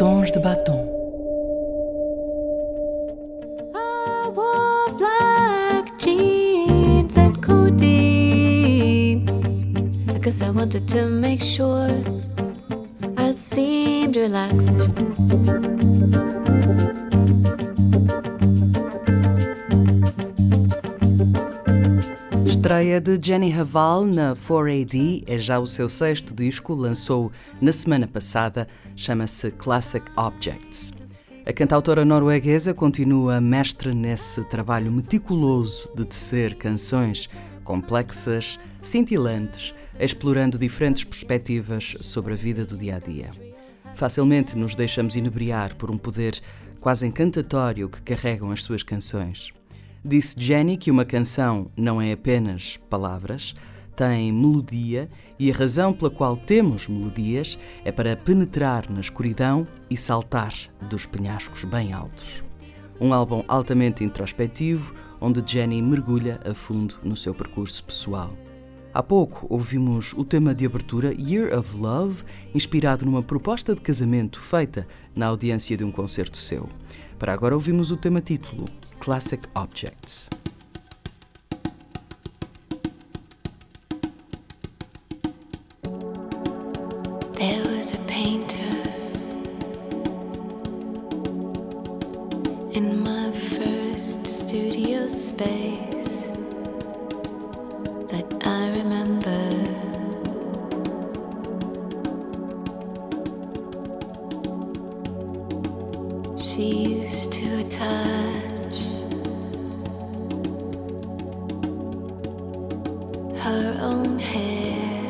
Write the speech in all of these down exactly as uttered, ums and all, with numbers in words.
Tons de batom. I wore black jeans and codeine because I wanted to make sure I seemed relaxed. Estreia de Jenny Hval na quatro A D, é já o seu sexto disco, lançou na semana passada, chama-se Classic Objects. A cantautora norueguesa continua mestre nesse trabalho meticuloso de tecer canções complexas, cintilantes, explorando diferentes perspectivas sobre a vida do dia-a-dia. Facilmente nos deixamos inebriar por um poder quase encantatório que carregam as suas canções. Disse Jenny que uma canção não é apenas palavras, tem melodia, e a razão pela qual temos melodias é para penetrar na escuridão e saltar dos penhascos bem altos. Um álbum altamente introspectivo, onde Jenny mergulha a fundo no seu percurso pessoal. Há pouco ouvimos o tema de abertura Year of Love, inspirado numa proposta de casamento feita na audiência de um concerto seu. Para agora ouvimos o tema título, Classic Objects. There was a painter in my first studio space that I remember. She used to attach her own hair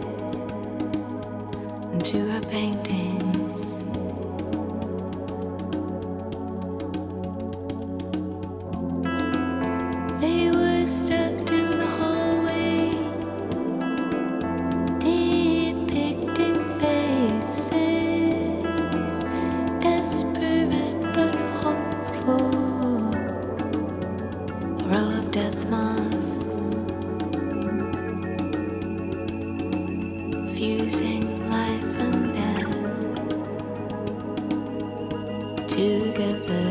to her paintings. They were stuck in the hallway, depicting faces, desperate but hopeful, a row of death masks, fusing life and death together.